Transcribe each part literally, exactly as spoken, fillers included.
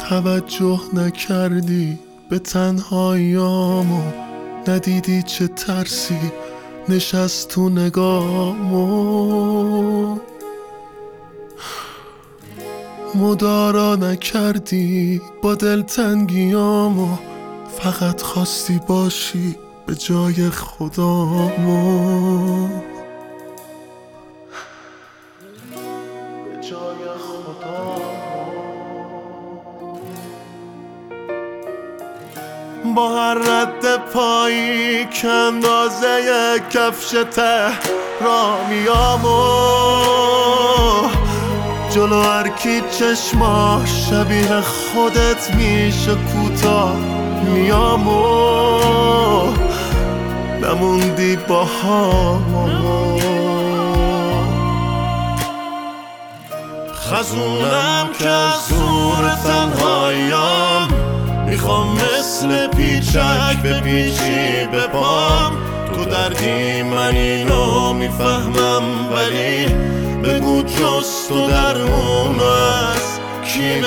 توجه نکردی به تنهاییامو، ندیدی چه ترسی نشست تو نگامو، مدارا نکردی با دلتنگیامو، فقط خواستی باشی به جای خدامو، به جای خدامو. با هر رد پایی که اندازه کفش تهرامیامو، جلو هر کی چشما شبیه خودت میشه کوتاه میامو، نموندی با همو. خزونم که از زور تنهاییام، میخوام مثل پیچک به پیچی به پام، تو دردی من اینو میفهمم، ولی بگو جز تو درمون از کی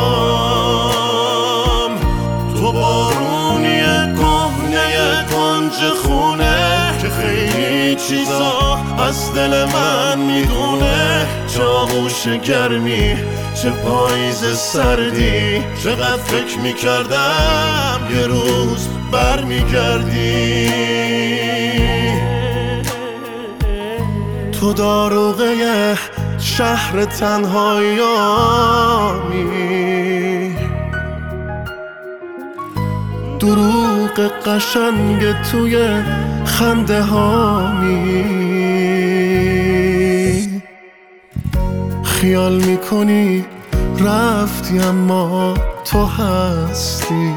بخوام. تو بارونی کهنه کنج خونه که خیلی چیزا از دل من میدونه، چه آغوش گرمی چه پاییز سردی، چقدر فکر میکردم یه روز برمیگردی. تو داروغه شهر تنهاییامی، دروغ قشنگ توی خنده هامی، خیال میکنی رفتی اما تو هستی،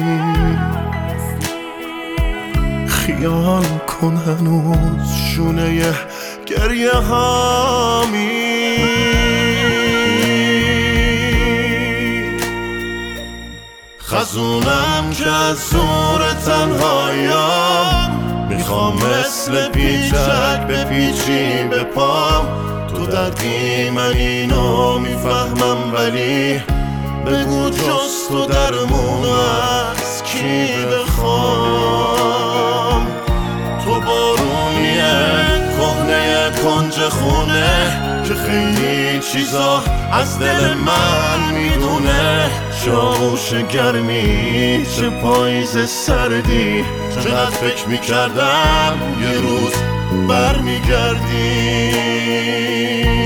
خیال کن هنوز شونه گریه هامی. خزونم که از زور تنهاییام، میخوام مثل پیچک به پیچی به پام، تو دردی من اینو میفهمم، ولی بگو جز تو درمون از کی بخوام. تو بارونیه کهنه کنج خونه که خیلی چیزا از دل من میدونه، چه آغوش گرمی چه پاییز سردی، چقدر فکر میکردم یه روز برمیگردی.